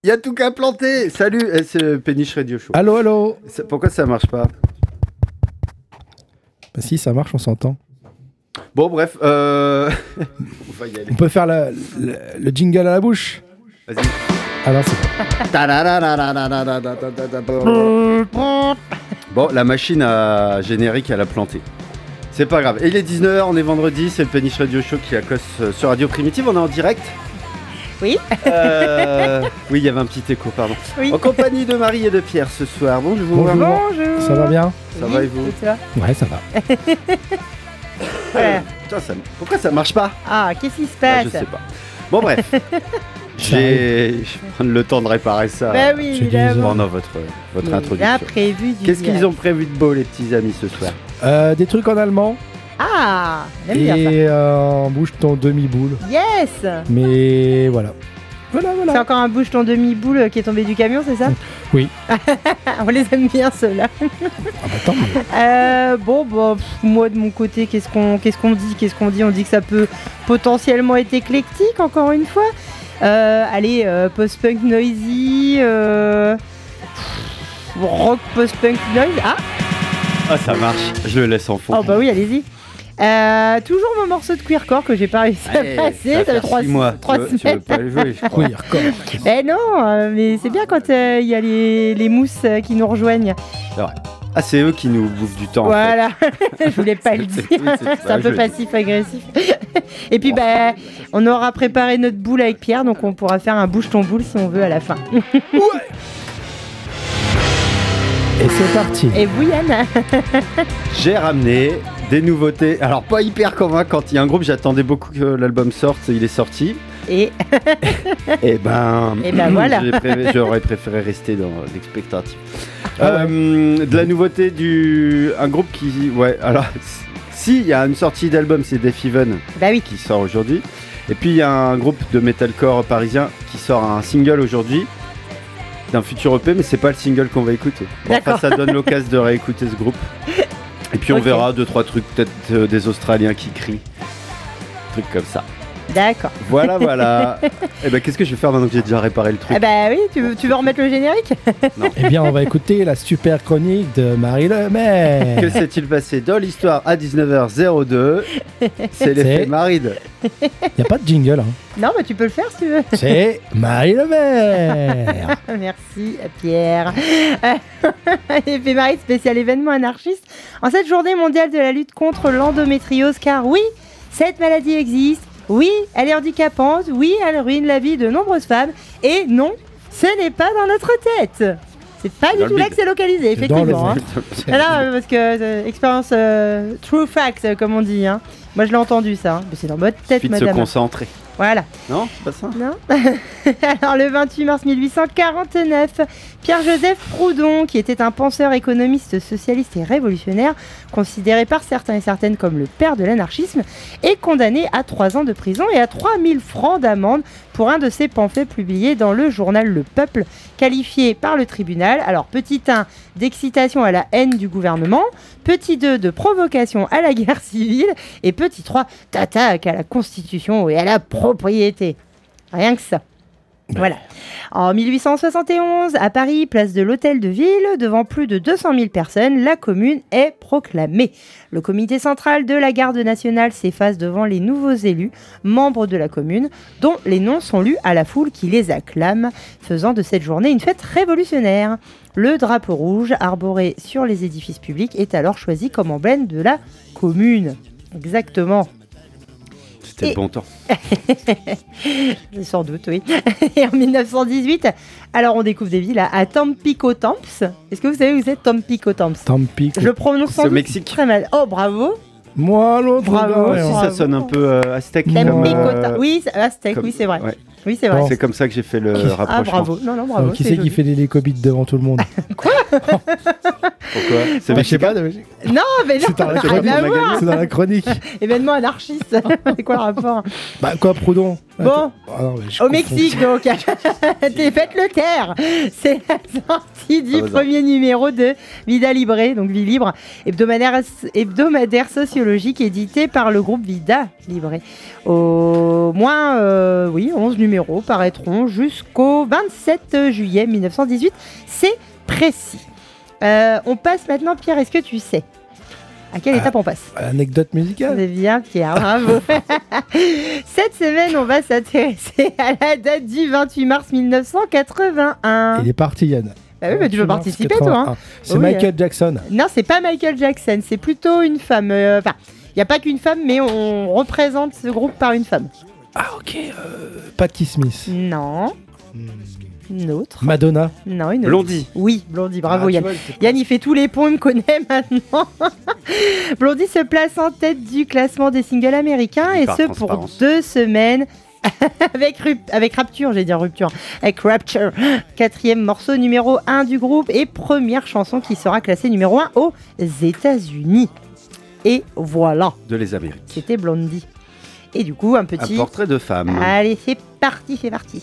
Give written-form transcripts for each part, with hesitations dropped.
Il y a tout qu'à planter. Salut, c'est le Péniche Radio Show. Allô. Pourquoi ça marche pas? Bah si, ça marche, on s'entend. Bon, bref, on va y aller. On peut faire le jingle à la bouche. Vas-y. Alors c'est bon, la machine à générique, elle a planté. C'est pas grave. Et il est 19h, on est vendredi, c'est le Péniche Radio Show qui accoste sur Radio Primitive. On est en direct. Oui. Oui, il y avait un petit écho, pardon. Oui. En compagnie de Marie et de Pierre ce soir. Bonjour. Bonjour. Ça va bien? Ça va et vous? Ouais, ça va. Putain, pourquoi ça marche pas? Ah, qu'est-ce qui se passe? Je sais pas. Bon, bref. Je vais prendre le temps de réparer ça. Bah oui, évidemment. Pendant votre introduction. Bien prévu du Qu'est-ce qu'ils ont prévu de beau, les petits amis, ce soir? Des trucs en allemand. Ah, j'aime bien ça. Et un bouge-ton demi-boule. Yes. Mais voilà. C'est encore un bouge-ton demi-boule qui est tombé du camion, c'est ça? Oui. On les aime bien, ceux-là. Ah bah tant mieux. Moi de mon côté, qu'est-ce qu'on dit? On dit que ça peut potentiellement être éclectique, encore une fois. Post-punk noisy, rock post-punk noise. Ah, ça marche. Je le laisse en fond. Oh bah oui, allez-y. Toujours mon morceau de queercore que j'ai pas réussi à passer. Ça fait 3 mois. semaines. Tu veux pas le jouer, je crois. Queercore. Non, mais c'est bien quand il y a les mousses qui nous rejoignent. C'est vrai. Ah, c'est eux qui nous bouffent du temps. Voilà, je voulais pas le dire. C'est un peu passif-agressif. Et puis, on aura préparé notre boule avec Pierre, donc on pourra faire un bouge-ton-boule si on veut à la fin. Ouais. Et c'est parti. Et vous, Yann? J'ai ramené des nouveautés. Alors, pas hyper convaincantes. Il y a un groupe, j'attendais beaucoup que l'album sorte. Il est sorti. Et voilà. J'aurais préféré rester dans l'expectative. De la nouveauté un groupe qui... Ouais, alors... Si, il y a une sortie d'album, c'est Death Even qui sort aujourd'hui. Et puis, il y a un groupe de metalcore parisien qui sort un single aujourd'hui d'un futur EP, mais c'est pas le single qu'on va écouter. Bon, enfin, ça donne l'occasion de réécouter ce groupe. Et puis, on verra 2-3 trucs, peut-être des Australiens qui crient. Trucs comme ça. D'accord. Voilà. Et qu'est-ce que je vais faire maintenant que j'ai déjà réparé le truc? Oui, tu veux remettre le générique? Non. Eh bien, on va écouter la super chronique de Marie Lemaire. Que s'est-il passé dans l'histoire à 19h02? C'est l'effet Maride. Il n'y a pas de jingle. Non, mais tu peux le faire si tu veux. C'est Marie Lemaire. Merci Pierre. L'effet Maride spécial événement anarchiste. En cette journée mondiale de la lutte contre l'endométriose, car oui, cette maladie existe. Oui, elle est handicapante, oui, elle ruine la vie de nombreuses femmes, et non, ce n'est pas dans notre tête. C'est pas du tout là que c'est localisé, effectivement. Alors, parce que expérience true facts, comme on dit. Moi, je l'ai entendu ça. Mais c'est dans votre tête, madame. Madame. Se concentrer. Voilà. Non, c'est pas ça. Non. Alors, le 28 mars 1849, Pierre-Joseph Proudhon, qui était un penseur économiste socialiste et révolutionnaire, considéré par certains et certaines comme le père de l'anarchisme, est condamné à 3 ans de prison et à 3000 francs d'amende pour un de ses pamphlets publiés dans le journal Le Peuple, qualifié par le tribunal, alors petit 1, d'excitation à la haine du gouvernement, petit 2, de provocation à la guerre civile, et petit 3, d'attaque à la Constitution et à la propriété. Rien que ça. Voilà. En 1871, à Paris, place de l'Hôtel de Ville, devant plus de 200 000 personnes, la commune est proclamée. Le comité central de la garde nationale s'efface devant les nouveaux élus, membres de la commune, dont les noms sont lus à la foule qui les acclame, faisant de cette journée une fête révolutionnaire. Le drapeau rouge, arboré sur les édifices publics, est alors choisi comme emblème de la commune. Exactement. C'était le bon temps. Sans doute, oui. Et en 1918, alors on découvre des villes à Tampico-Tamps. Est-ce que vous savez où c'est Tampico-Tamps? Tampico. Je le prononce sans doute Mexique. très mal. Oh, bravo. Moi, l'autre. Bravo. Si ça sonne un peu aztèque. Oui, aztèque, oui, c'est vrai. Ouais. Oui, c'est vrai. C'est comme ça que j'ai fait le rapprochement. Ah, bravo. Non, bravo. Qui c'est qui fait des lécobites devant tout le monde? Pourquoi? C'est je sais pas. Non, mais non. C'est dans la chronique. Événement anarchiste. C'est quoi le rapport? Quoi, Proudhon? Bon, au Mexique, donc. Faites-le taire. C'est la sortie du premier numéro de Vida Libre, donc Vie Libre, hebdomadaire sociologique édité par le groupe Vida Libre. Au moins, 11 numéros paraîtront jusqu'au 27 juillet 1918. C'est précis. On passe maintenant, Pierre, est-ce que tu sais à quelle étape on passe? Anecdote musicale. C'est bien, Pierre, bravo. Cette semaine, on va s'intéresser à la date du 28 mars 1981. Il est parti, Yann. Bah oui, mais tu peux participer, toi. Hein. C'est Michael Jackson. Non, c'est pas Michael Jackson, c'est plutôt une femme. Enfin, il n'y a pas qu'une femme, mais on représente ce groupe par une femme. Ah, ok. Patti Smith. Non. Une autre. Madonna. Non, une autre. Blondie. Oui, Blondie, bravo Yann. Yann, il fait tous les ponts, il me connaît maintenant. Blondie se place en tête du classement des singles américains, et ce pour 2 semaines. avec Rapture, j'allais dire Rupture. Avec Rapture, 4e morceau numéro 1 du groupe et première chanson qui sera classée numéro 1 aux États-Unis. Et voilà. De les Amériques. C'était Blondie. Et du coup, un portrait de femme. Allez, c'est parti.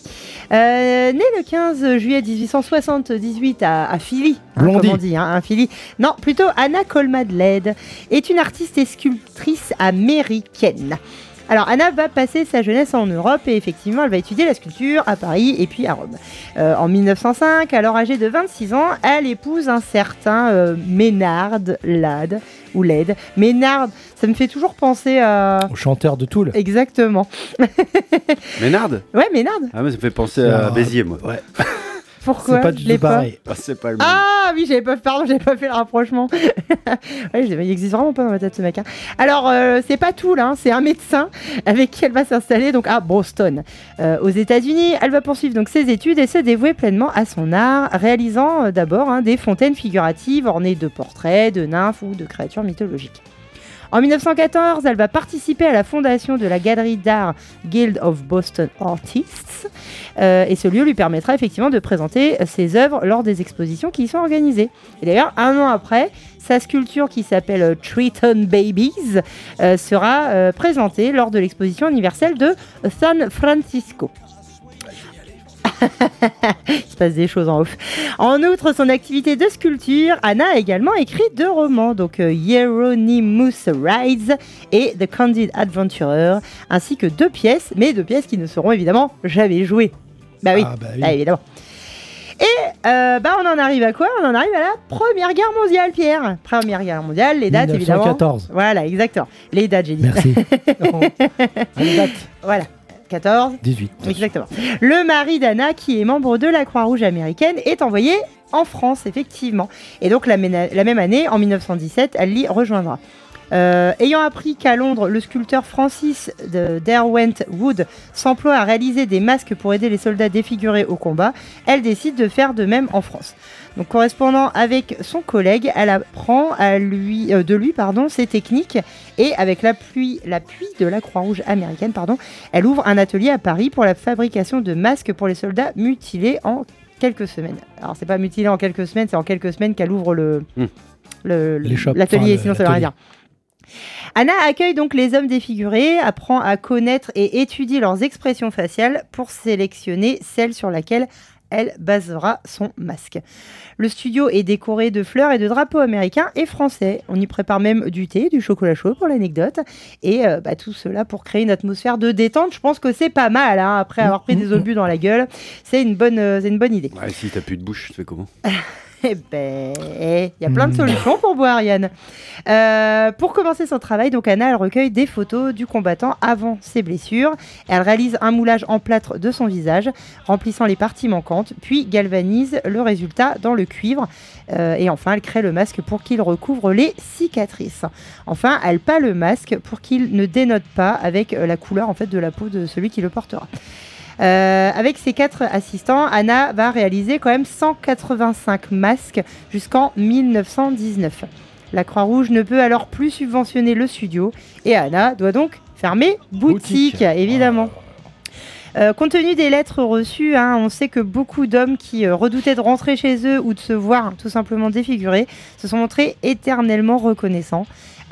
Né le 15 juillet 1878 à Philly. Blondie. Comme on dit, à Philly. Non, plutôt Anna Colman-Led est une artiste et sculptrice américaine. Alors, Anna va passer sa jeunesse en Europe et effectivement, elle va étudier la sculpture à Paris et puis à Rome. En 1905, alors âgée de 26 ans, elle épouse un certain Maynard Led. Maynard, ça me fait toujours penser au chanteur de Tool. Exactement. Ménard? Ouais, Maynard. Ah, mais ça me fait penser à Béziers, moi. Ouais. Pourquoi? C'est pas du tout pareil. C'est pas le même. Ah oui, j'avais pas fait le rapprochement. Ouais, il existe vraiment pas dans ma tête ce mec. Hein. Alors, c'est pas tout là, c'est un médecin avec qui elle va s'installer donc à Boston, aux États-Unis. Elle va poursuivre donc ses études et se dévouer pleinement à son art, réalisant d'abord des fontaines figuratives ornées de portraits, de nymphes ou de créatures mythologiques. En 1914, elle va participer à la fondation de la galerie d'art Guild of Boston Artists et ce lieu lui permettra effectivement de présenter ses œuvres lors des expositions qui y sont organisées. Et d'ailleurs, 1 an après, sa sculpture qui s'appelle Triton Babies sera présentée lors de l'exposition universelle de San Francisco. Il se passe des choses en off. En outre, son activité de sculpture, Anna a également écrit 2 romans, donc Hieronymus Rides et The Candid Adventurer, ainsi que 2 pièces, mais 2 pièces qui ne seront évidemment jamais jouées. Bah oui, évidemment. Et on en arrive à quoi? On en arrive à la Première Guerre mondiale, Pierre. Première Guerre mondiale, les dates 1914. Évidemment. Voilà, exactement. Les dates, j'ai dit. Merci. Les dates. Voilà. 14 18. Exactement. Le mari d'Anna, qui est membre de la Croix-Rouge américaine, est envoyé en France, effectivement. Et donc, la même année, en 1917, elle l'y rejoindra. Ayant appris qu'à Londres, le sculpteur Francis Derwent Wood s'emploie à réaliser des masques pour aider les soldats défigurés au combat, elle décide de faire de même en France. Donc, correspondant avec son collègue, elle apprend de lui ses techniques et avec l'appui de la Croix-Rouge américaine, elle ouvre un atelier à Paris pour la fabrication de masques pour les soldats mutilés en quelques semaines. Alors, c'est pas mutilé en quelques semaines, c'est en quelques semaines qu'elle ouvre l'atelier, sinon ça veut rien dire. Anna accueille donc les hommes défigurés, apprend à connaître et étudier leurs expressions faciales pour sélectionner celle sur laquelle elle basera son masque. Le studio est décoré de fleurs et de drapeaux américains et français. On y prépare même du thé, du chocolat chaud pour l'anecdote. Et tout cela pour créer une atmosphère de détente. Je pense que c'est pas mal, hein, après avoir pris des obus dans la gueule. C'est une bonne idée. Ouais, si t'as plus de bouche, tu fais comment? Eh ben, il y a plein de solutions pour boire, Yann. Pour commencer son travail, donc Anna, elle recueille des photos du combattant avant ses blessures. Elle réalise un moulage en plâtre de son visage, remplissant les parties manquantes, puis galvanise le résultat dans le cuivre. Et enfin, elle crée le masque pour qu'il recouvre les cicatrices. Enfin, elle peint le masque pour qu'il ne dénote pas avec la couleur en fait de la peau de celui qui le portera. Avec ses 4 assistants, Anna va réaliser quand même 185 masques jusqu'en 1919. La Croix-Rouge ne peut alors plus subventionner le studio et Anna doit donc fermer boutique. Évidemment. Compte tenu des lettres reçues, on sait que beaucoup d'hommes qui redoutaient de rentrer chez eux ou de se voir tout simplement défigurés se sont montrés éternellement reconnaissants.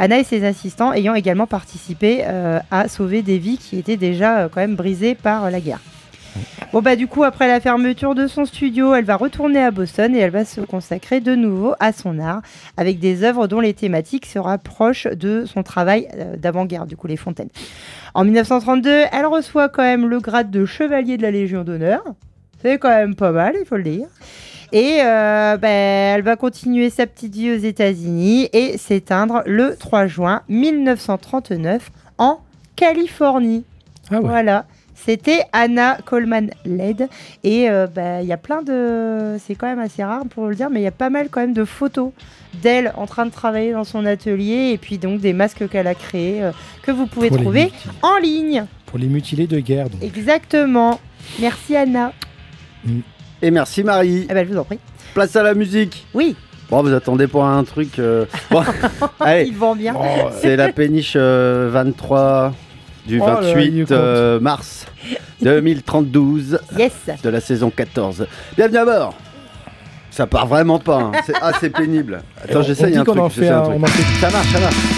Anna et ses assistants ayant également participé à sauver des vies qui étaient déjà quand même brisées par la guerre. Bon bah du coup après la fermeture de son studio, elle va retourner à Boston et elle va se consacrer de nouveau à son art avec des œuvres dont les thématiques se rapprochent de son travail d'avant-guerre, du coup Les Fontaines. En 1932, elle reçoit quand même le grade de chevalier de la Légion d'honneur. C'est quand même pas mal, il faut le dire. Et elle va continuer sa petite vie aux États-Unis et s'éteindre le 3 juin 1939 en Californie. Ah ouais. Voilà. C'était Anna Coleman Ladd et il y a plein de... C'est quand même assez rare pour le dire, mais il y a pas mal quand même de photos d'elle en train de travailler dans son atelier et puis donc des masques qu'elle a créés que vous pouvez trouver en ligne. Pour les mutilés de guerre. Donc. Exactement. Merci Anna. Et merci Marie. Je vous en prie. Place à la musique. Oui. Bon, vous attendez pour un truc... Bon, allez. Il vend bien. C'est la péniche 23... du 28 mars 2032 de la saison 14. Bienvenue à bord. Ça part vraiment pas. Hein. C'est assez pénible. Attends, j'essaye un truc. Ça marche.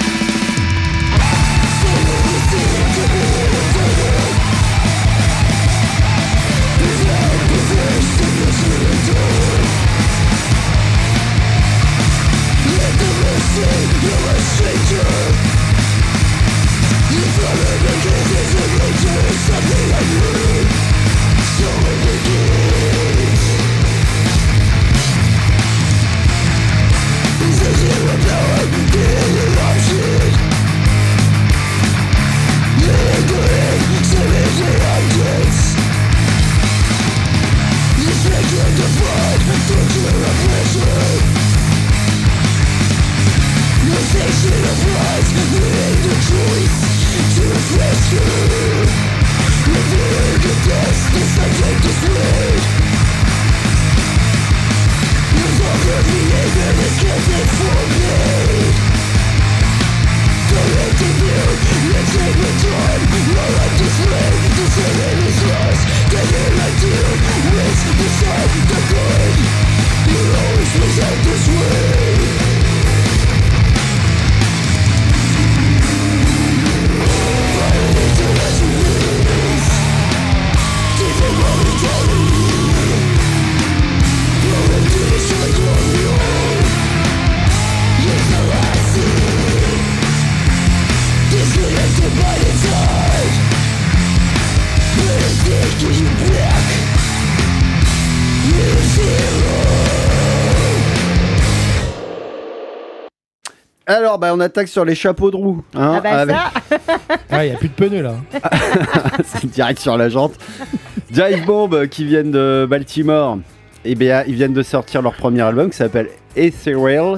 Alors, on attaque sur les chapeaux de roue. Hein, ça il n'y a plus de pneus là. C'est direct sur la jante. Jive Bomb qui viennent de Baltimore. Ils viennent de sortir leur premier album qui s'appelle Ethereal,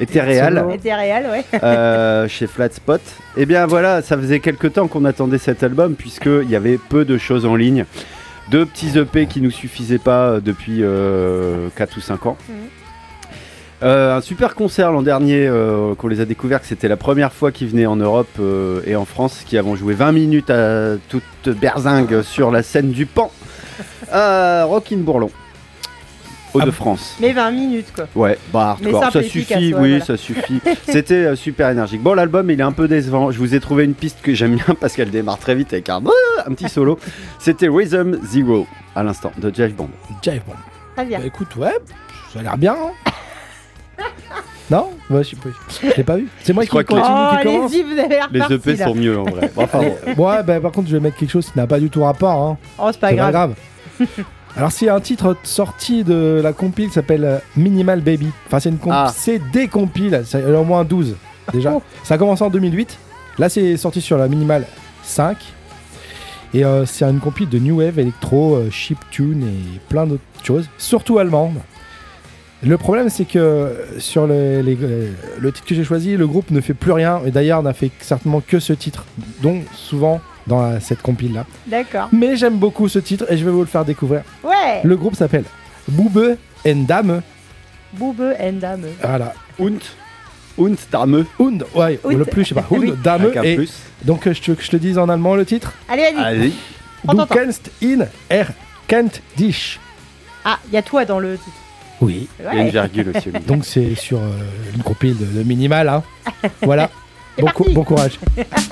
ouais. Chez Flat Spot. Et bien voilà, ça faisait quelques temps qu'on attendait cet album puisqu'il y avait peu de choses en ligne. 2 petits EP qui nous suffisaient pas depuis 4 ou 5 ans. Un super concert l'an dernier qu'on les a découverts, que c'était la première fois qu'ils venaient en Europe et en France, qui avons joué 20 minutes à toute berzingue sur la scène du Pan à Roquine-Bourlon, Hauts-de-France. Mais 20 minutes quoi. Ouais, hardcore, ça suffit, voilà. Ça suffit. C'était super énergique. Bon, l'album il est un peu décevant. Je vous ai trouvé une piste que j'aime bien parce qu'elle démarre très vite avec un petit solo. C'était Rhythm Zero à l'instant de Jive Bomb. Jive Bomb. Très bien. Écoute, ouais, ça a l'air bien. Hein. Non, je l'ai pas vu. C'est moi qui continue, qui commence. Les EP sont mieux en vrai. Ouais, par contre, je vais mettre quelque chose qui n'a pas du tout rapport. Hein. Oh, c'est pas grave. Alors, c'est un titre sorti de la compile qui s'appelle Minimal Baby. Enfin, c'est des compiles. Il y en a au moins 12 déjà. Ça a commencé en 2008. Là, c'est sorti sur la Minimal 5. Et c'est une compile de New Wave, Electro, chiptune et plein d'autres choses. Surtout allemande. Le problème, c'est que sur le titre que j'ai choisi, le groupe ne fait plus rien. Et d'ailleurs, n'a fait certainement que ce titre, dont souvent dans cette compile-là. D'accord. Mais j'aime beaucoup ce titre et je vais vous le faire découvrir. Ouais. Le groupe s'appelle Bube and Dame. Bube and Dame. Voilà. Und Dame. Ouais, le plus, je sais pas. Und Dame. Et plus. Donc, je te dise en allemand le titre. Allez. Du kennst ihn, kennt dich. Ah, il y a toi dans le titre. Oui. Il y a une virgule aussi. Donc c'est sur une compile de Minimal. Hein. Voilà. Bon courage.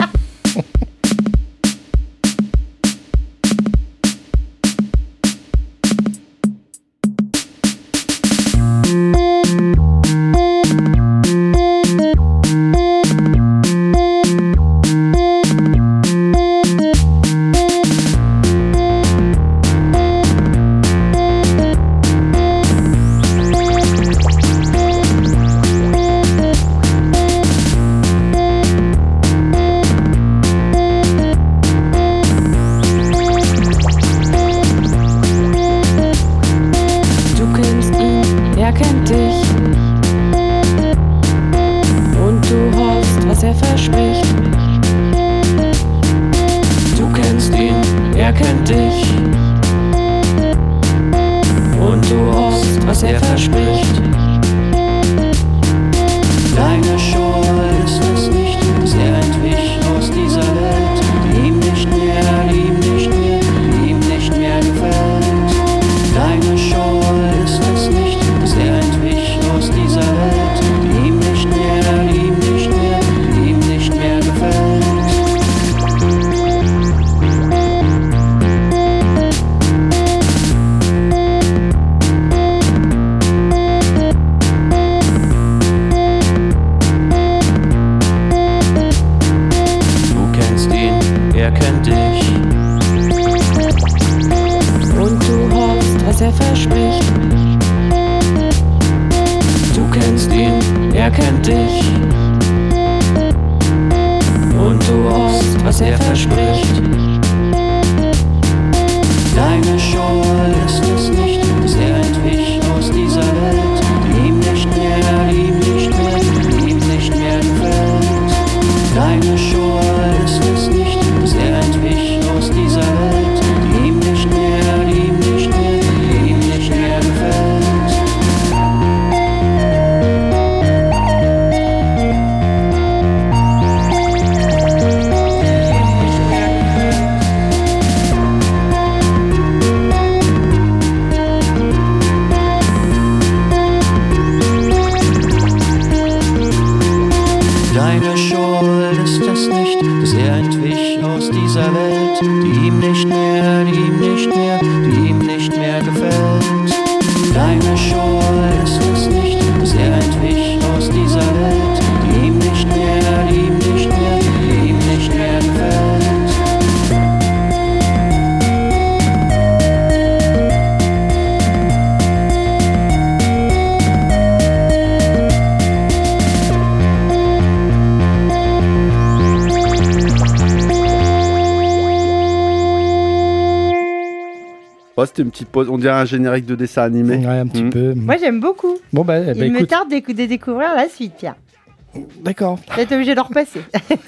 Oh, c'était une petite pause. On dirait un générique de dessin animé. Ouais, un petit peu. Moi, j'aime beaucoup. Bon, Il me tarde de découvrir la suite, Pierre. D'accord. Vous êtes obligé de repasser.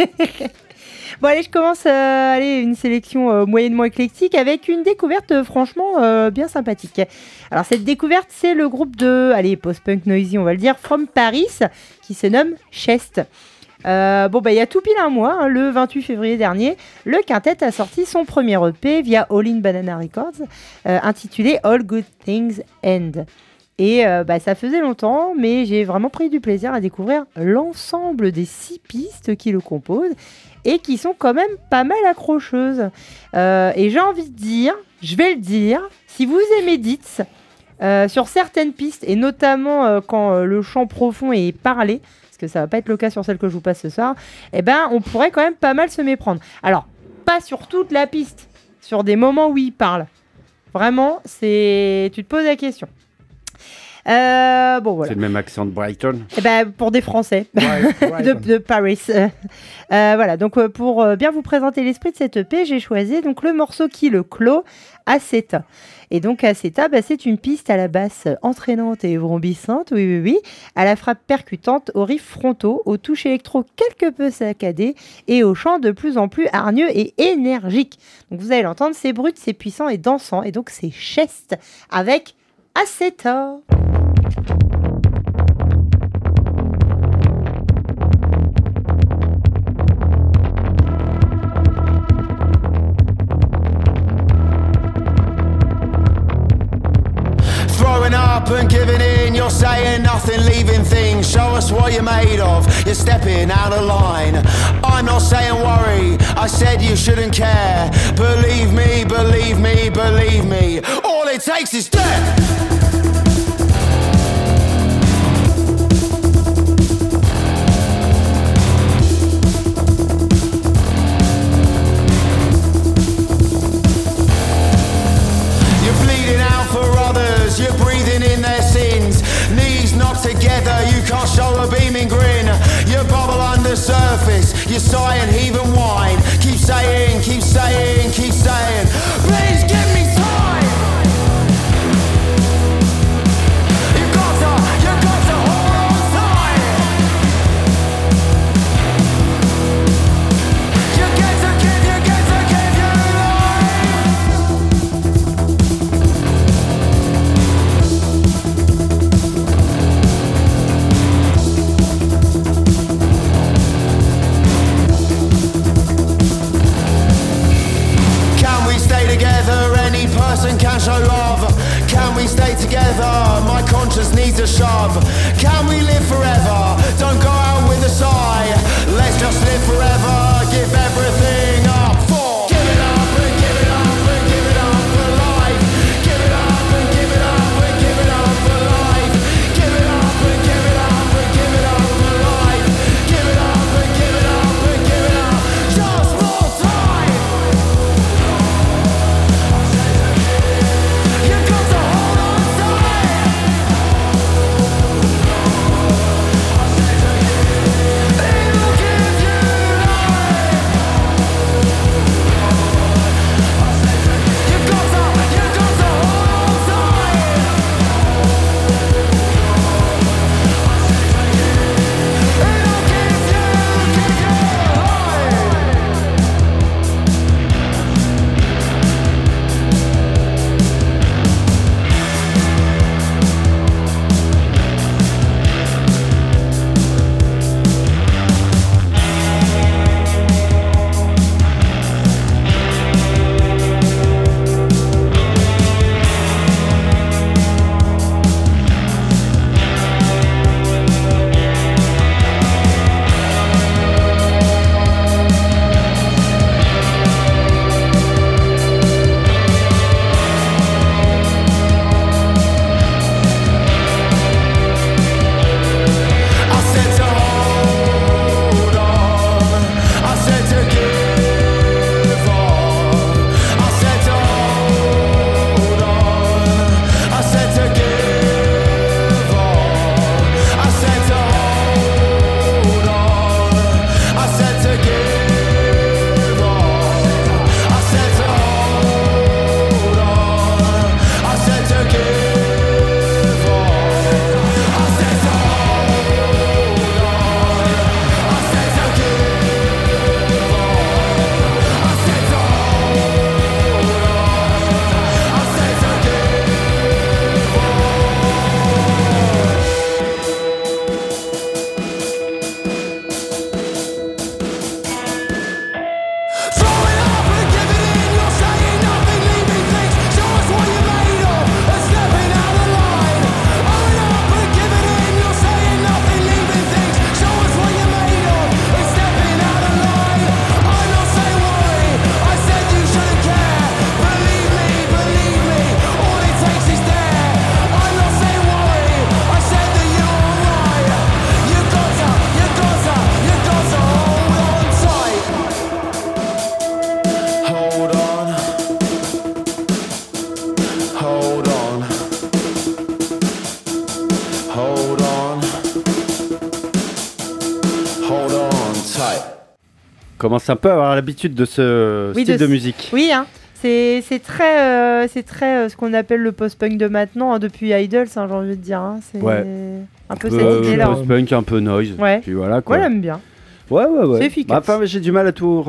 Bon, allez, je commence une sélection moyennement éclectique avec une découverte franchement bien sympathique. Alors, cette découverte, c'est le groupe de post-punk noisy, on va le dire, From Paris, qui se nomme Chest. Il y a tout pile un mois, le 28 février dernier, le quintet a sorti son premier EP via All in Banana Records, intitulé All Good Things End. Et ça faisait longtemps, mais j'ai vraiment pris du plaisir à découvrir l'ensemble des 6 pistes qui le composent et qui sont quand même pas mal accrocheuses. Et j'ai envie de dire, je vais le dire, si vous aimez Ditz, sur certaines pistes, et notamment quand le chant profond est parlé, que ça va pas être le cas sur celle que je vous passe ce soir, on pourrait quand même pas mal se méprendre. Alors, pas sur toute la piste, sur des moments où il parle. Vraiment, tu te poses la question. Voilà. C'est le même accent de Brighton. Pour des Français de Paris. Voilà, donc pour bien vous présenter l'esprit de cette EP, j'ai choisi donc le morceau qui le clôt, Aceta. Et donc Aceta, c'est une piste à la basse entraînante et vrombissante, oui, à la frappe percutante, aux riffs frontaux, aux touches électro quelque peu saccadées et au chant de plus en plus hargneux et énergique. Donc vous allez l'entendre, c'est brut, c'est puissant et dansant, et donc c'est Chest avec Aceta. up and giving in. You're saying nothing, leaving things. Show us what you're made of. You're stepping out of line. I'm not saying worry, I said you shouldn't care. Believe me, believe me, believe me. All it takes is death. You're breathing in their sins. Knees knocked together, you can't show a beaming grin. You bubble under surface, you sigh and heave and whine. Keep saying, keep saying, keep saying, please give me time. You got to hold on tight. You get to give your can show love. Can we stay together? My conscience needs a shove. Can we live forever? Don't go out with a sigh. Let's just live forever. Give everything up for. Give it up and give it up and give it up for life. Give it up and give it up and give it up for life. Give it up and give it up and give it up for life. Give it up and give it up and give it up. Just more time. Commence un peu à avoir l'habitude de ce style de musique. Oui, hein. C'est très ce qu'on appelle le post-punk de maintenant, hein, depuis Idols, hein, j'ai envie de dire. Hein. C'est un peu cette idée-là. Post-punk, un peu noise. Ouais. Puis voilà, quoi. Moi, j'aime bien. Ouais. C'est efficace. Enfin, j'ai du mal à tout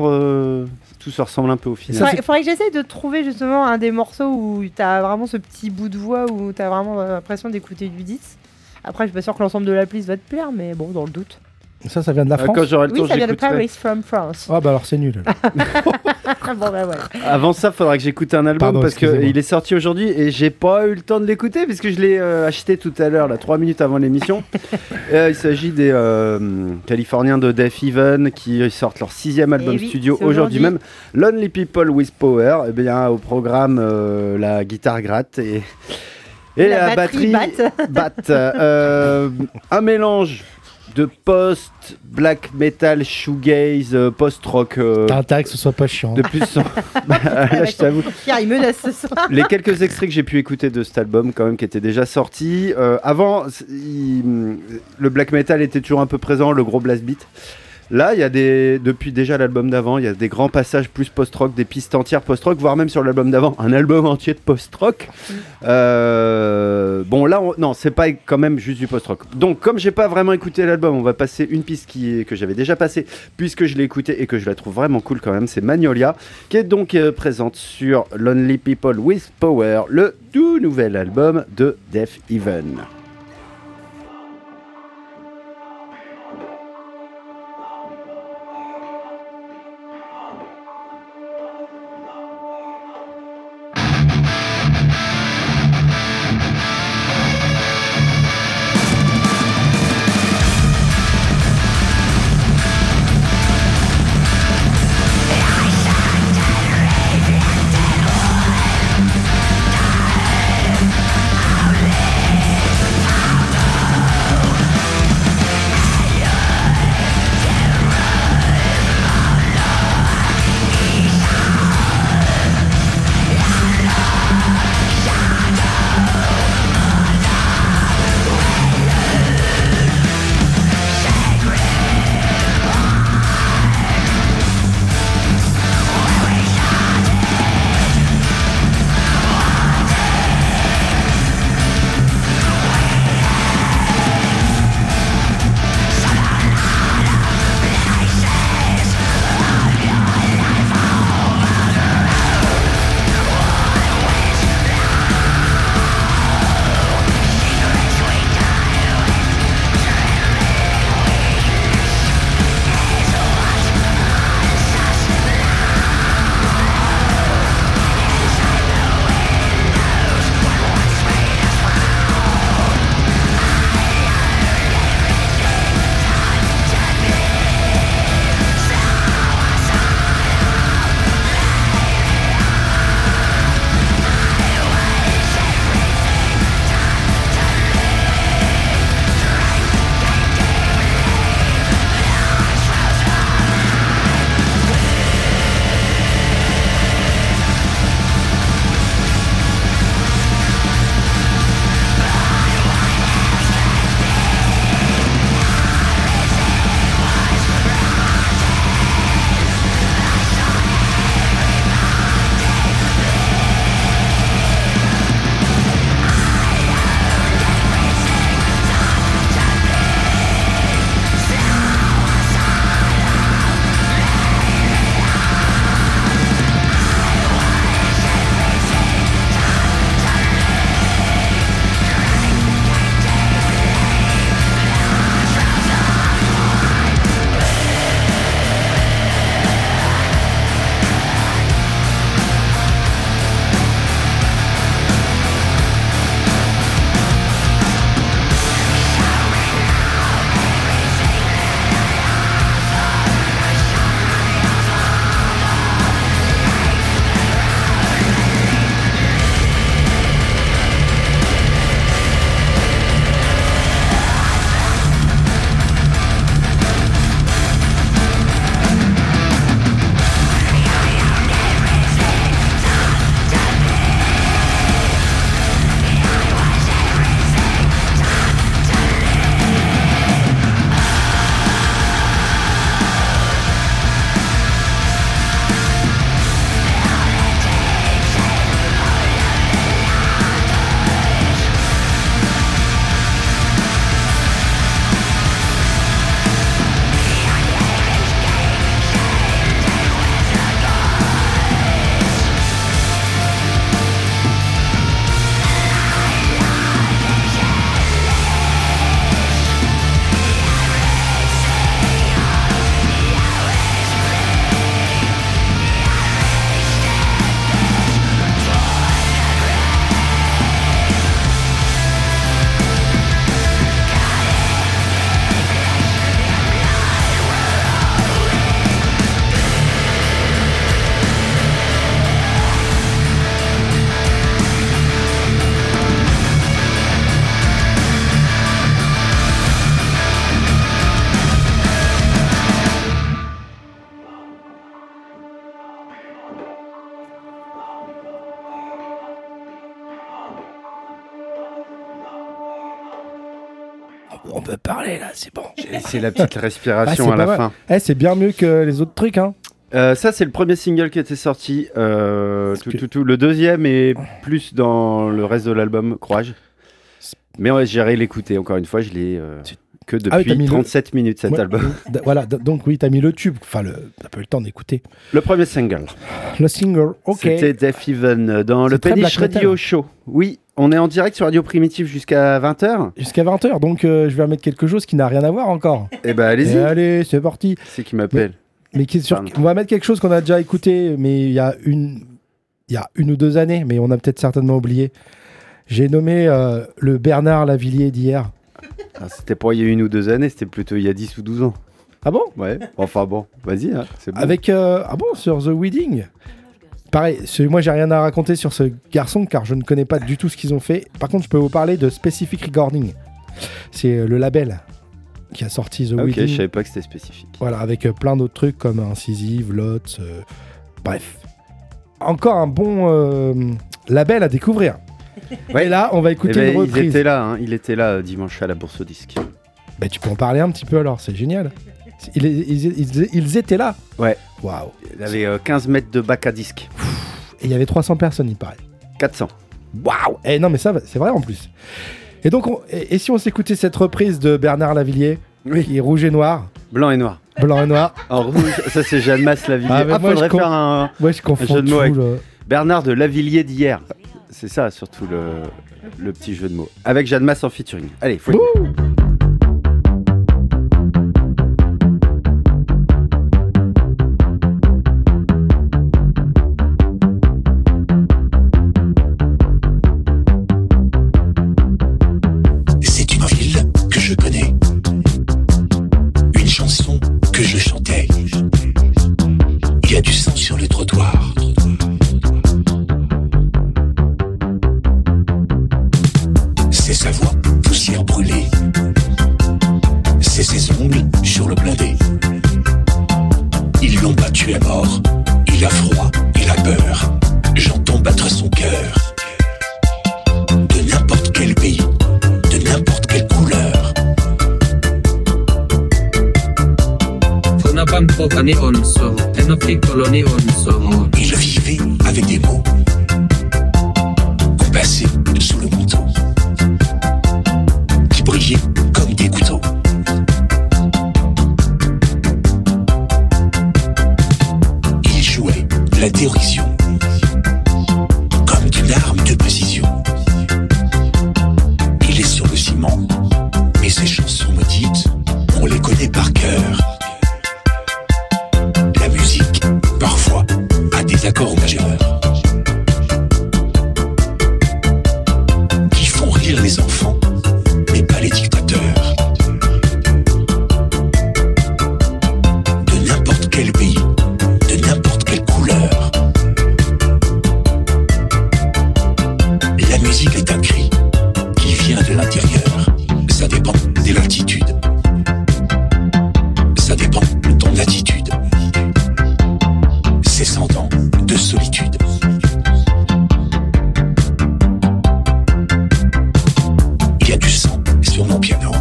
se ressemble un peu au final. Il faudrait que j'essaye de trouver justement un des morceaux où t'as vraiment ce petit bout de voix, où t'as vraiment l'impression d'écouter du 10. Après, je suis pas sûr que l'ensemble de la playlist va te plaire, mais bon, dans le doute. Ça vient de la France. Quand j'aurai le temps, ça vient de Paris from France. Ah bah alors c'est nul. Bon bah voilà. Avant ça, faudra que j'écoute un album parce qu'il est sorti aujourd'hui et j'ai pas eu le temps de l'écouter puisque je l'ai acheté tout à l'heure, là, 3 minutes avant l'émission. Il s'agit des Californiens de Death Heaven qui sortent leur 6e album studio aujourd'hui même. Lonely People with Power. Et bien au programme la guitare gratte et la batterie batte. Un mélange de post-black metal, shoegaze, post-rock. T'as intérêt que ce soit pas chiant. De plus, là, je t'avoue. Pierre, il menace ce soir. Les quelques extraits que j'ai pu écouter de cet album, quand même, qui était déjà sorti. Avant, le black metal était toujours un peu présent, le gros blast beat. Là, il y a depuis déjà l'album d'avant, il y a des grands passages plus post-rock, des pistes entières post-rock, voire même sur l'album d'avant, un album entier de post-rock. Bon, là, non, c'est pas quand même juste du post-rock. Donc, comme j'ai pas vraiment écouté l'album, on va passer une piste que j'avais déjà passée, puisque je l'ai écoutée et que je la trouve vraiment cool quand même, c'est Magnolia, qui est donc présente sur Lonely People with Power, le tout nouvel album de Death Heaven. on peut parler là, c'est bon. J'ai laissé la petite respiration à la fin. C'est bien mieux que les autres trucs, hein. Ça, c'est le premier single qui était sorti. Le deuxième est plus dans le reste de l'album, Courage. Mais j'ai l'écouter encore une fois, je l'ai que depuis 37 minutes cet album. Voilà, donc oui, t'as mis le tube, enfin t'as pas eu le temps d'écouter. Le premier single. Le single, ok. C'était Death Even dans le Pennish Radio Show. Oui, on est en direct sur Radio Primitive jusqu'à 20h. Jusqu'à 20h, donc je vais remettre quelque chose qui n'a rien à voir encore. Eh ben allez-y. Allez, c'est parti. C'est qui m'appelle. Mais on va mettre quelque chose qu'on a déjà écouté, mais il y a une ou deux années, mais on a peut-être certainement oublié. J'ai nommé le Bernard Lavilliers d'hier. Ah, c'était pas il y a 1 ou 2 années, c'était plutôt il y a 10 ou 12 ans. Ah bon ? Ouais, enfin bon, vas-y, hein, c'est bon. Avec, sur The Wedding. Pareil, moi j'ai rien à raconter sur ce garçon car je ne connais pas du tout ce qu'ils ont fait. Par contre, je peux vous parler de Specific Recording. C'est le label qui a sorti The Wedding. Ok, je savais pas que c'était spécifique. Voilà, avec plein d'autres trucs comme Incisive, Lot, bref. Encore un bon label à découvrir. Ouais. Et là, on va écouter une reprise. Il était là dimanche à la Bourse aux Disques. Bah, tu peux en parler un petit peu alors, c'est génial. Ils étaient là. Ouais. Waouh. Il avait 15 mètres de bac à disques. Et il y avait 300 personnes, il paraît. 400. Waouh. Et non, mais ça, c'est vrai en plus. Et donc, et si on s'écoutait cette reprise de Bernard Lavilliers, qui est rouge et noir. Blanc et noir. Blanc et noir. En rouge, ça c'est Jeanne Masse Lavilliers. Faudrait faire un jeu de mots avec Bernard de Lavilliers d'hier. C'est ça, surtout le petit jeu de mots. Avec Jeanne Masse en featuring. Allez, faut C'est une ville que je connais. Une chanson que je chantais. Il y a du sang sur le trottoir. C'est sa voix, poussière brûlée. C'est ses ongles sur le blindé. Ils l'ont battu à mort. Il a froid, il a peur. J'entends battre son cœur. De n'importe quel pays, de n'importe quelle couleur. Il vivait avec des mots compassés sous le manteau, qui brillaient comme des couteaux. Il jouait la dérision comme d'une arme de précision. Il est sur le ciment, mais ses chansons maudites, on les connaît par cœur. La musique, parfois, a des accords majeurs qui font rire les enfants, mais pas les dictateurs. De n'importe quel pays, de n'importe quelle couleur. La musique est un cri qui vient de l'intérieur. Ça dépend de l'altitude. Ça dépend de ton attitude. C'est 100 ans de solitude. Il y a du sang sur mon piano.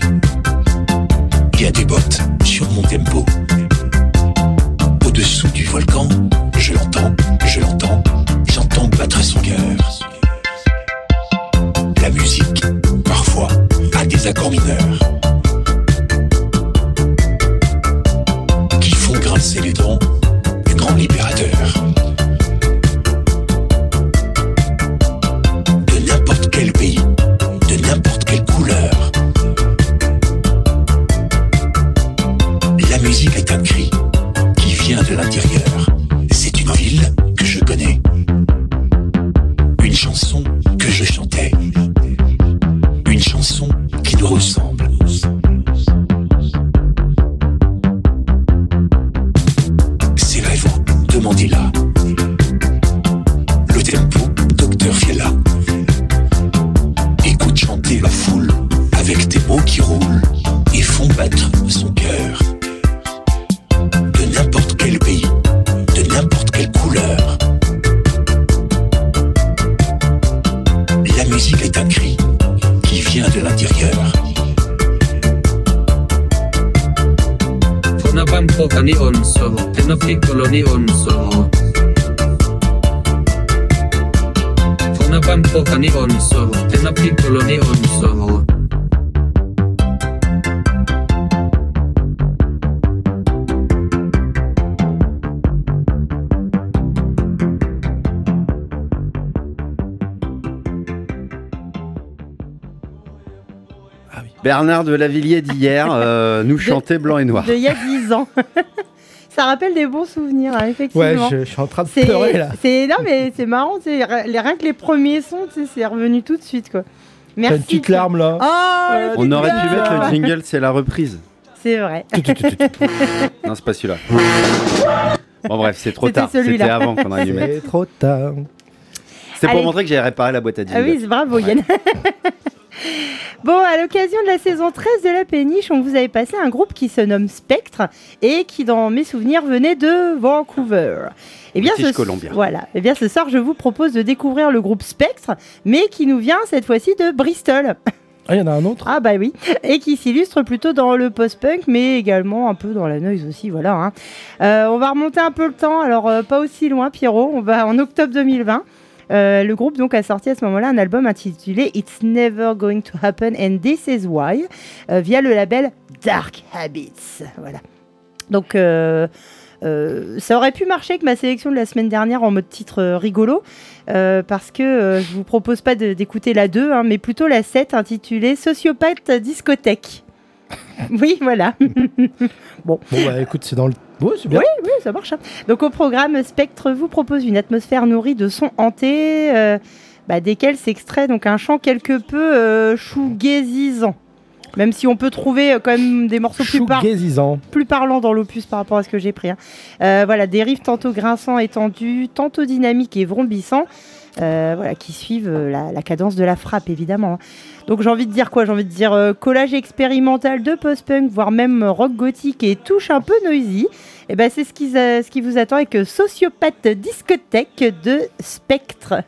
Il y a des bottes sur mon tempo. Au-dessous du volcan, je l'entends, j'entends battre son cœur. La musique, parfois, a des accords mineurs qui font grincer les dents du grand libérateur. De n'importe quel pays, de n'importe quelle couleur. La musique est un cri qui vient de l'intérieur. C'est une ville que je connais. Une chanson que je chantais. Une chanson qui nous ressemble. C'est la voix de Mandela. Le tempo, Docteur Fiella. Écoute chanter la foule avec tes mots qui roulent et font battre son cœur. De n'importe quel pays, de n'importe quelle couleur. La musique est un cri qui vient de l'intérieur. onsolo, tena piccolo di onsolo. Una bamboca di onsolo, tena piccolo di onsolo. Bernard de Lavilliers d'hier nous chantait Blanc et Noir. Il y a 10 ans. Ça rappelle des bons souvenirs, hein, effectivement. Ouais, je suis en train de pleurer là. Non, mais c'est marrant, rien que les premiers sons, c'est revenu tout de suite, quoi. Merci. T'as une petite larme là. Oh, on aurait pu mettre le jingle, c'est la reprise. C'est vrai. Non, c'est pas celui-là. Bon, bref, c'est trop tard. C'était avant qu'on aurait dû mettre. C'est trop tard. C'est pour montrer que j'ai réparé la boîte à jingle. Ah oui, c'est bravo, Yann. Bon, à l'occasion de la saison 13 de La Péniche, on vous avait passé un groupe qui se nomme Spectre et qui, dans mes souvenirs, venait de Vancouver. Et bien, voilà. Et bien, ce soir, je vous propose de découvrir le groupe Spectre, mais qui nous vient cette fois-ci de Bristol. Ah, il y en a un autre. Ah bah oui, et qui s'illustre plutôt dans le post-punk, mais également un peu dans la noise aussi, voilà. Hein. On va remonter un peu le temps, alors pas aussi loin, Pierrot, on va en octobre 2020. Le groupe donc a sorti à ce moment-là un album intitulé It's Never Going to Happen and This Is Why via le label Dark Habits. Voilà. Donc ça aurait pu marcher avec ma sélection de la semaine dernière en mode titre rigolo parce que je vous propose pas d'écouter la 2 hein, mais plutôt la 7 intitulée Sociopathe Discothèque. Oui, voilà. Bon bah écoute, c'est dans le... Ouais, c'est bien. Oui, ça marche. Donc au programme, Spectre vous propose une atmosphère nourrie de sons hantés, desquels s'extrait donc un chant quelque peu shoegazisant. Même si on peut trouver quand même des morceaux plus parlants dans l'opus par rapport à ce que j'ai pris. Hein. Voilà, des riffs tantôt grinçants et tendus, tantôt dynamiques et vrombissants. Qui suivent la cadence de la frappe, évidemment. Hein. Donc j'ai envie de dire quoi ? J'ai envie de dire collage expérimental de post-punk, voire même rock gothique et touche un peu noisy. Et ben c'est ce qui vous attend avec Sociopathe Discothèque de Spectre.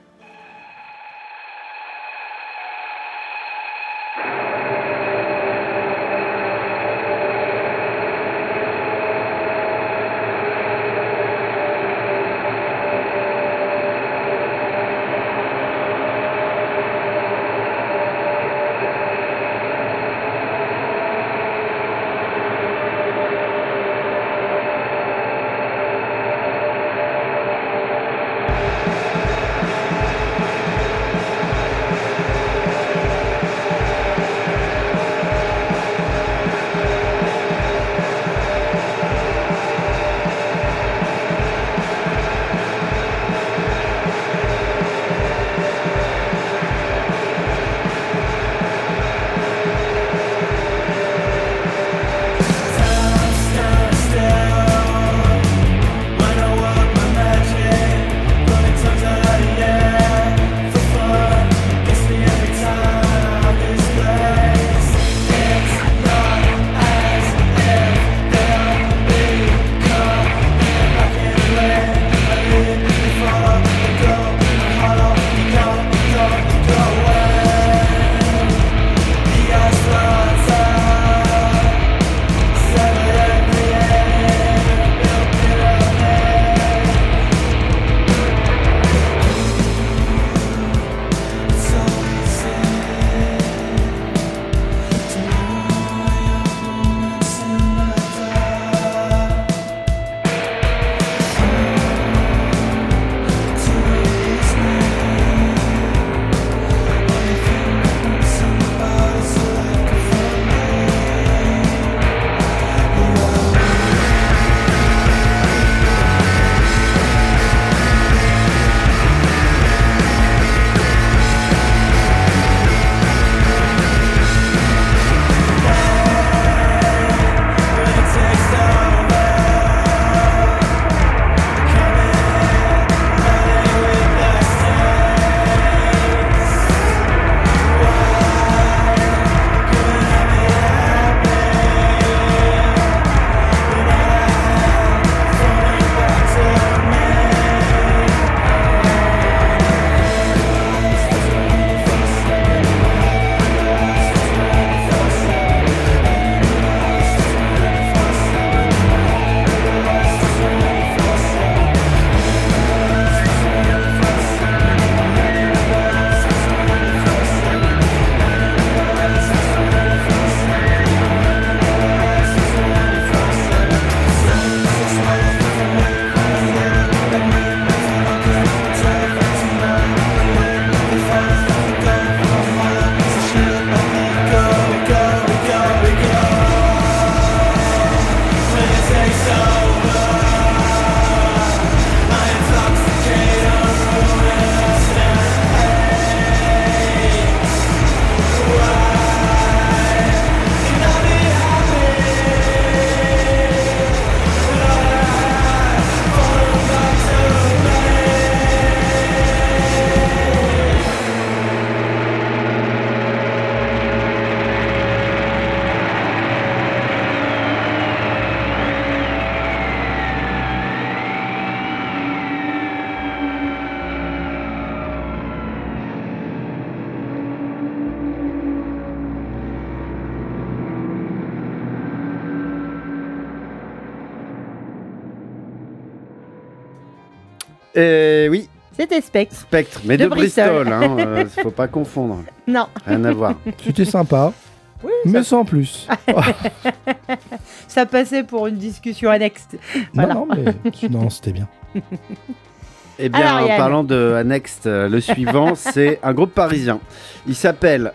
Oui. C'était Spectre. Spectre, mais de Bristol, hein, faut pas confondre. Non. Rien à voir. C'était sympa, oui, mais sans plus. Ça passait pour une discussion annexe. Voilà. Non, c'était bien. Eh bien, alors, en parlant de annexe, le suivant, c'est un groupe parisien. Il s'appelle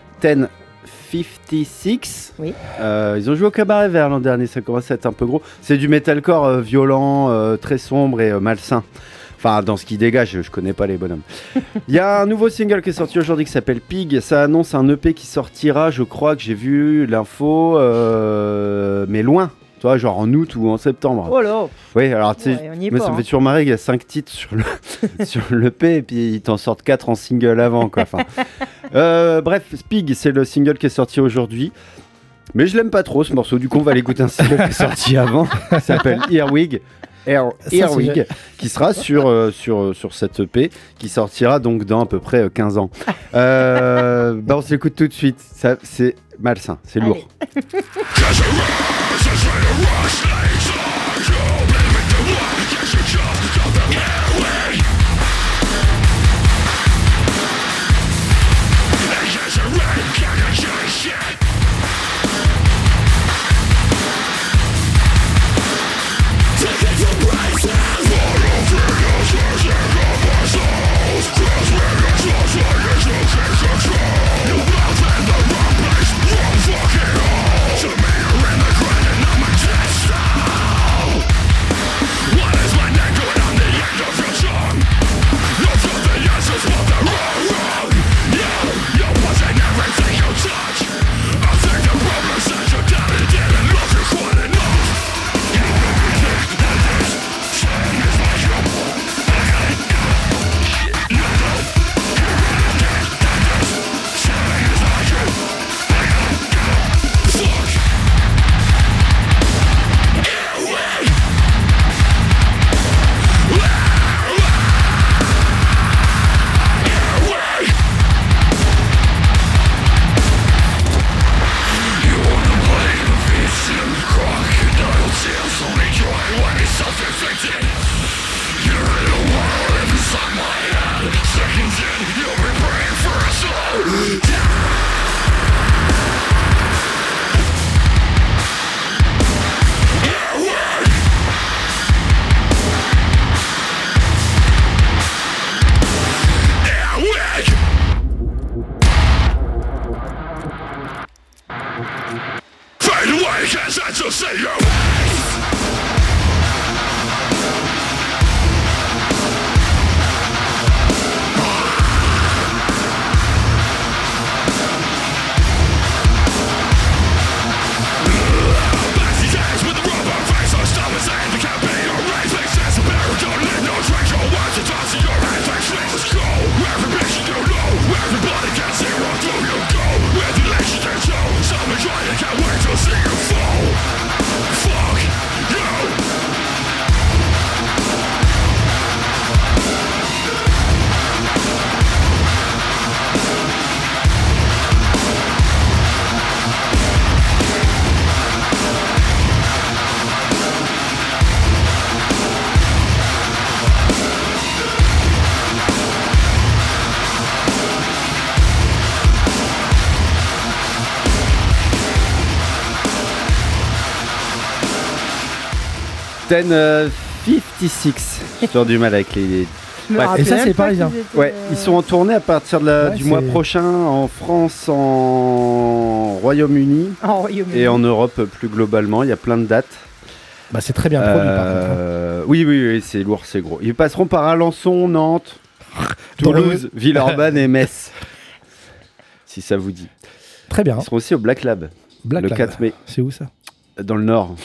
1056. Oui. Ils ont joué au Cabaret Vert l'an dernier, ça commence à être un peu gros. C'est du metalcore violent, très sombre et malsain. Enfin, dans ce qui dégage, je connais pas les bonhommes. Il y a un nouveau single qui est sorti aujourd'hui qui s'appelle Pig. Ça annonce un EP qui sortira, je crois que j'ai vu l'info, mais loin. Tu vois, genre en août ou en septembre. Oh là. Oui, alors tu sais, mais ça me fait toujours marrer, il y a 5 titres sur l'EP et puis ils t'en sortent 4 en single avant, quoi. Enfin, bref, Pig, c'est le single qui est sorti aujourd'hui. Mais je l'aime pas trop ce morceau, du coup on va l'écouter un single qui est sorti avant. Il s'appelle Earwig. Earwig, qui sera sur cette EP, qui sortira donc dans à peu près 15 ans. On s'écoute tout de suite. Ça, c'est malsain, c'est lourd. Ten 56. J'ai toujours du mal avec les. Et ça, c'est parisien. Ouais, ils sont en tournée à partir du mois prochain en France, en Royaume-Uni et en Europe plus globalement. Il y a plein de dates. Bah, c'est très bien produit par contre. Oui, c'est lourd, c'est gros. Ils passeront par Alençon, Nantes, Toulouse, Villeurbanne et Metz. Si ça vous dit. Très bien. Ils seront aussi au Black Lab le 4 mai. C'est où ça? Dans le Nord.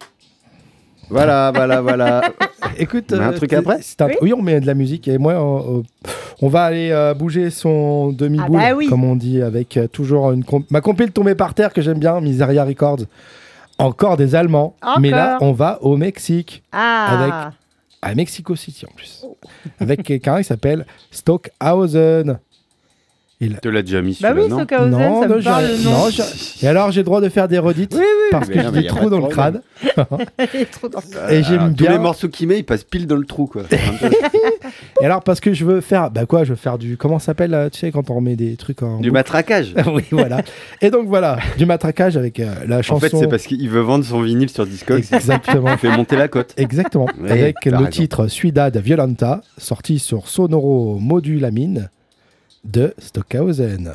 Voilà. Écoute, un truc après oui, on met de la musique et moi, on va aller bouger son demi-boule, comme on dit, avec toujours ma compile tombée par terre que j'aime bien, Miseria Records. Encore des Allemands, mais là, on va au Mexique, à Mexico City en plus, avec quelqu'un qui s'appelle Stockhausen. Tu l'as déjà mis bah celui-là, oui, non Stockhausen, Non, ça non, me parle le nom. non, et alors j'ai le droit de faire des redites Oui, oui, parce mais que non, j'ai mais des y a pas trous de dans le problème. crâne. Il est trop dans le- Et j'aime Tous les bien. morceaux qu'il met, ils passent pile dans le trou, quoi. Et alors parce que je veux faire, je veux faire du, comment ça s'appelle, tu sais, quand on remet des trucs en Du matraquage. oui, voilà. Et donc voilà, du matraquage avec la chanson. En fait, c'est parce qu'il veut vendre son vinyle sur Discogs. Exactement. Il fait monter la cote. Exactement. Oui, avec t'as le raison. titre Ciudad Violenta, sorti sur Sonoro Modulamine de Stockhausen.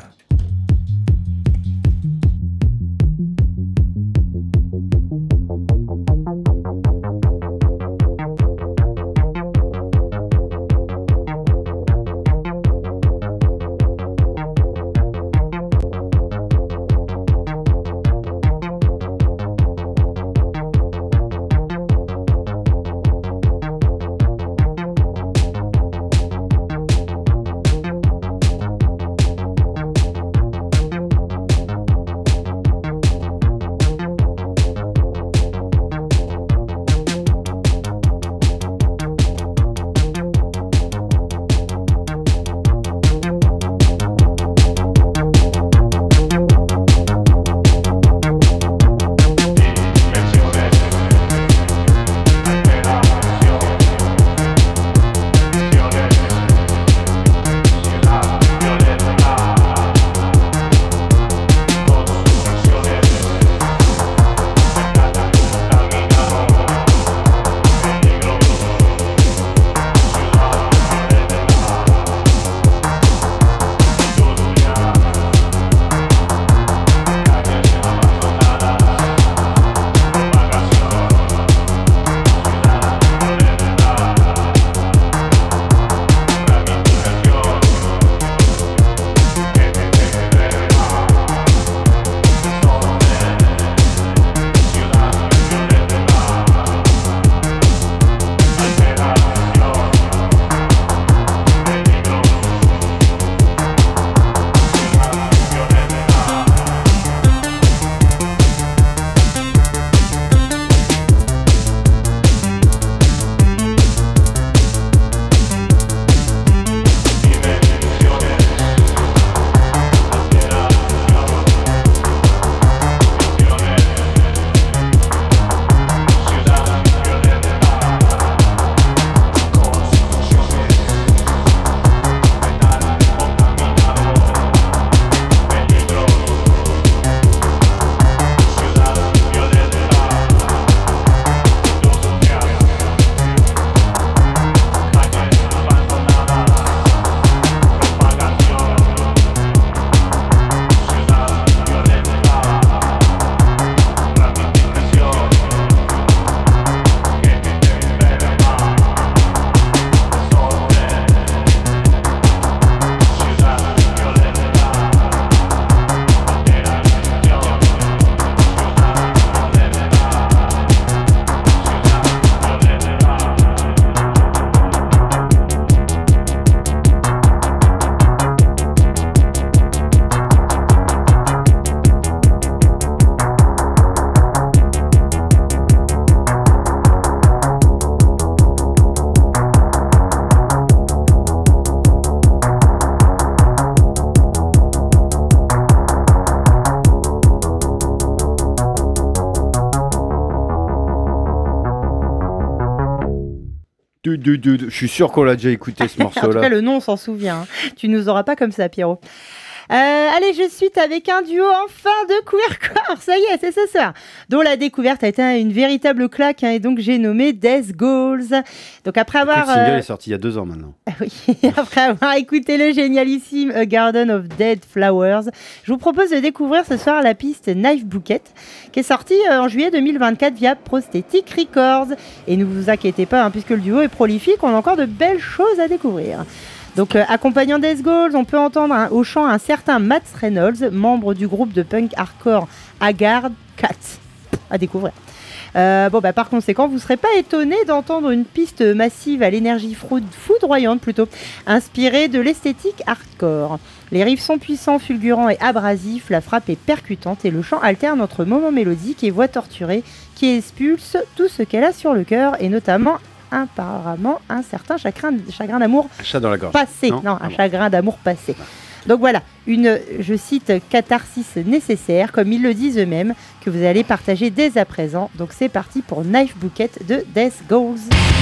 Je suis sûr qu'on l'a déjà écouté ce En tout cas, morceau-là. le nom, on s'en souvient. Hein. Tu nous auras pas comme ça, Pierrot. Allez, je suis avec un duo enfin de queercore, ça y est, c'est ce soir, dont la découverte a été une véritable claque, hein, et donc j'ai nommé Death Goals. Donc après avoir... Le single est sorti il y a 2 ans maintenant. Oui, après avoir écouté le génialissime A Garden of Dead Flowers, je vous propose de découvrir ce soir la piste Knife Bouquet, qui est sortie en juillet 2024 via Prosthetic Records. Et ne vous inquiétez pas, hein, puisque le duo est prolifique, on a encore de belles choses à découvrir. Donc, accompagnant Death Goals, on peut entendre au chant un certain Matt Reynolds, membre du groupe de punk hardcore Haggard Cat. À découvrir. Par conséquent, vous ne serez pas étonné d'entendre une piste massive à l'énergie foudroyante, plutôt inspirée de l'esthétique hardcore. Les riffs sont puissants, fulgurants et abrasifs, la frappe est percutante et le chant alterne entre moments mélodiques et voix torturées qui expulsent tout ce qu'elle a sur le cœur, et notamment apparemment un certain chagrin d'amour Un chat dans la gorge. passé. Non, un chagrin d'amour passé. Donc voilà, je cite, catharsis nécessaire, comme ils le disent eux-mêmes, que vous allez partager dès à présent. Donc c'est parti pour Knife Bucket de Death Goes.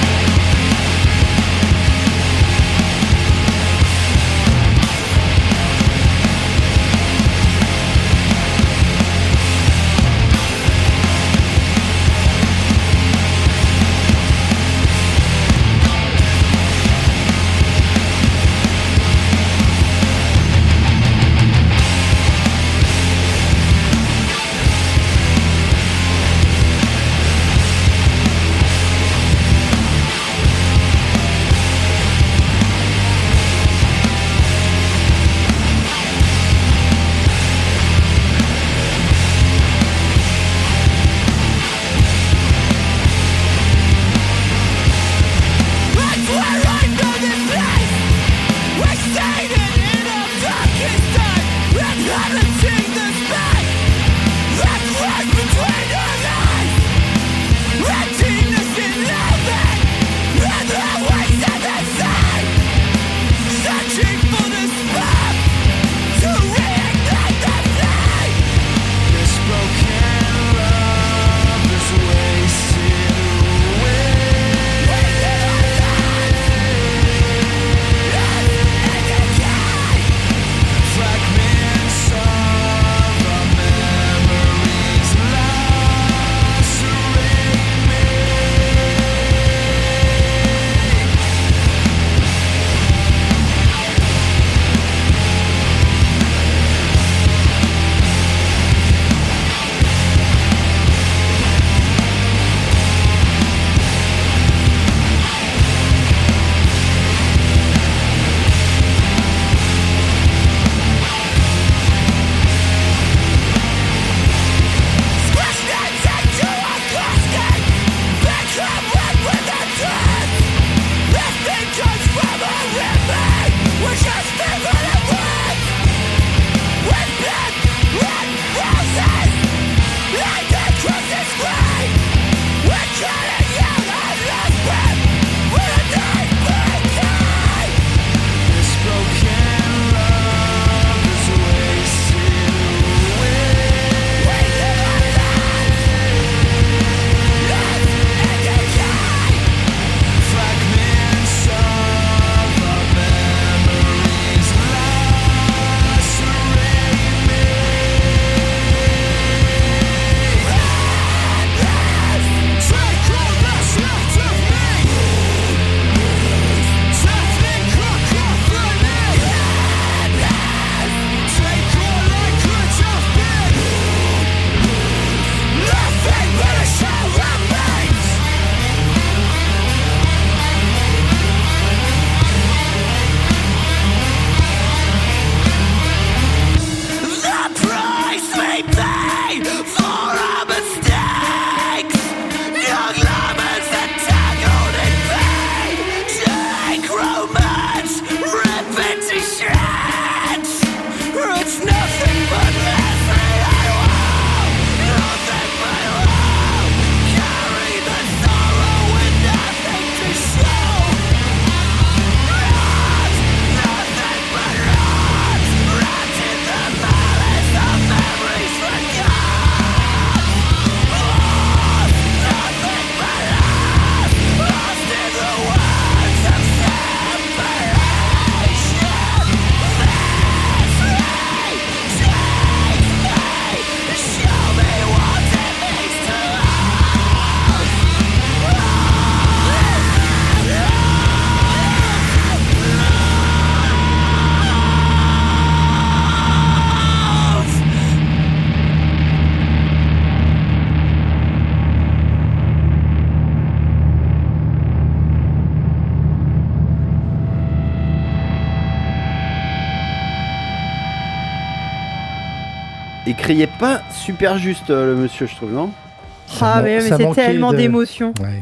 Il criait pas super juste, le monsieur, je trouve, non? Ah, mais c'est tellement d'émotion. Ouais.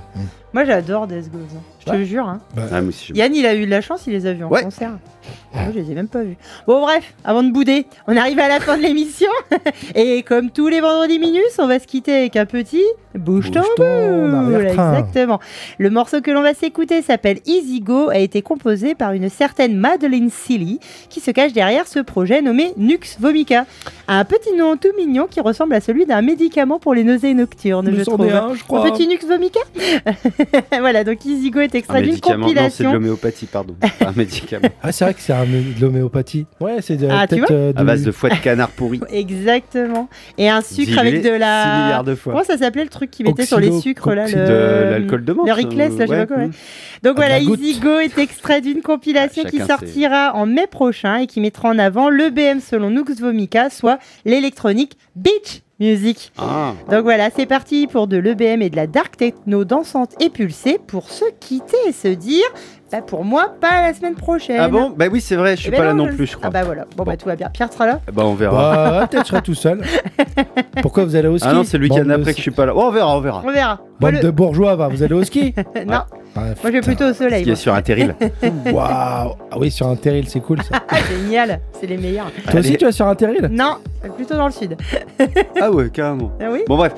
Moi j'adore Death Goes, je te jure. Hein. Ah, moi aussi, Yann il a eu de la chance, il les a vus en concert. Moi je les ai même pas vus. Bon bref, avant de bouder, on arrive à la fin de l'émission. Et comme tous les vendredis minus, on va se quitter avec un petit Bouge ton boule. Exactement. Le morceau que l'on va s'écouter s'appelle Easy Go, a été composé par une certaine Madeleine Seeley qui se cache derrière ce projet nommé Nux Vomica. Un petit nom tout mignon qui ressemble à celui d'un médicament pour les nausées nocturnes, je trouve. Je crois. Un petit Nux Vomica. Voilà, donc Easy Go est extrait d'une compilation. Non, c'est de l'homéopathie, pardon. Pas un médicament. Ah, c'est vrai que c'est de l'homéopathie. Ouais, c'est peut-être à base de foie de canard pourri. Exactement. Et un sucre avec de la. 6 milliards de fois. Comment ça s'appelait le truc qui mettait sur les sucres là, de l'alcool de menthe. Le Rickless, là, je sais pas quoi. Donc voilà, Easy Go est extrait d'une compilation qui sortira en mai prochain et qui mettra en avant le BM selon Nux Vomica, soit l'électronique beach music. Donc voilà, c'est parti pour de l'EBM et de la dark techno dansante et pulsée pour se quitter et se dire bah pour moi pas la semaine prochaine. Ah bon? Bah oui, c'est vrai, je suis pas là non plus, je crois. Ah bah voilà. Bon bah tout va bien. Pierre sera là? Bah on verra. Bah peut-être je serai tout seul. Pourquoi vous allez au ski? Ah non, c'est le week-end après que je suis pas là. Oh, on verra. On verra. Bande de bourgeois, vous allez au ski? Non. Moi je vais plutôt au soleil. Ski sur un terril. Waouh. Ah oui, sur un terril, c'est cool ça. Génial, c'est les meilleurs. Toi aussi tu vas sur un terril? Non, plutôt dans le sud. Ah ouais, carrément. Ah oui. Bon bref.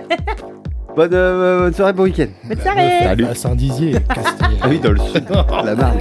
Bonne soirée, bon week-end. Bonne soirée. Salut. À Saint-Dizier, Castille. Ah oui, dans le sud, la Marne.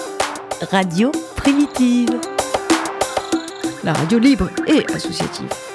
Radio Primitive. La radio libre et associative.